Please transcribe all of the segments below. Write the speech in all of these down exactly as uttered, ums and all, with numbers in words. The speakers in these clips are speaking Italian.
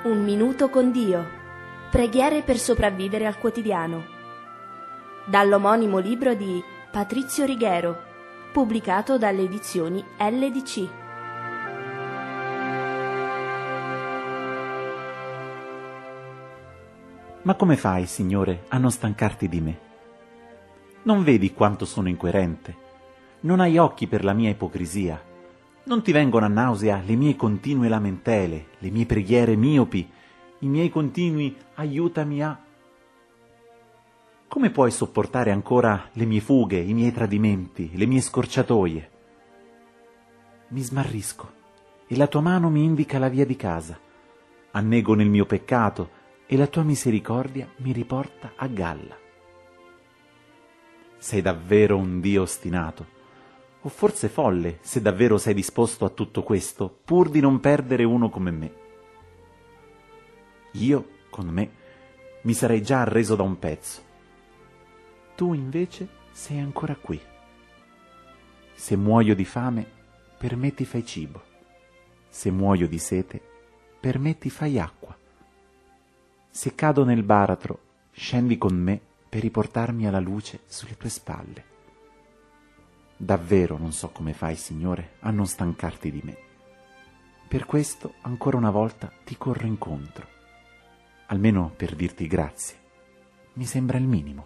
Un minuto con Dio. Preghiere per sopravvivere al quotidiano. Dall'omonimo libro di Patrizio Righero, pubblicato dalle edizioni L D C. Ma come fai, Signore, a non stancarti di me? Non vedi quanto sono incoerente? Non hai occhi per la mia ipocrisia? Non ti vengono a nausea le mie continue lamentele, le mie preghiere miopi, i miei continui aiutami a... Come puoi sopportare ancora le mie fughe, i miei tradimenti, le mie scorciatoie? Mi smarrisco e la tua mano mi indica la via di casa. Annego nel mio peccato e la tua misericordia mi riporta a galla. Sei davvero un Dio ostinato, o forse folle se davvero sei disposto a tutto questo pur di non perdere uno come me. Io, con me, mi sarei già arreso da un pezzo. Tu invece sei ancora qui. Se muoio di fame, per me ti fai cibo. Se muoio di sete, per me ti fai acqua. Se cado nel baratro, scendi con me per riportarmi alla luce sulle tue spalle. Davvero non so come fai, Signore, a non stancarti di me. Per questo, ancora una volta, ti corro incontro. Almeno per dirti grazie. Mi sembra il minimo.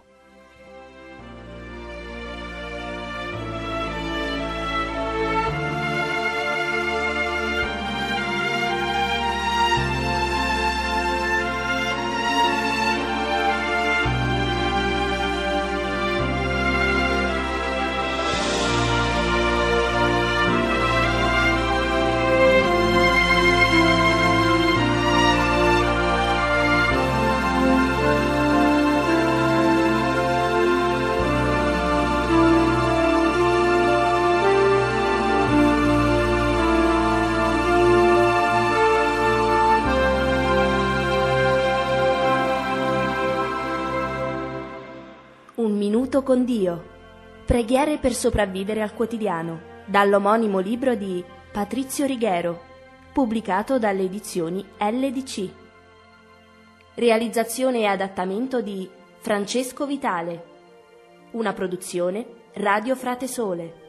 Un minuto con Dio. Preghiere per sopravvivere al quotidiano. Dall'omonimo libro di Patrizio Righero, pubblicato dalle edizioni L D C. Realizzazione e adattamento di Francesco Vitale. Una produzione Radio Frate Sole.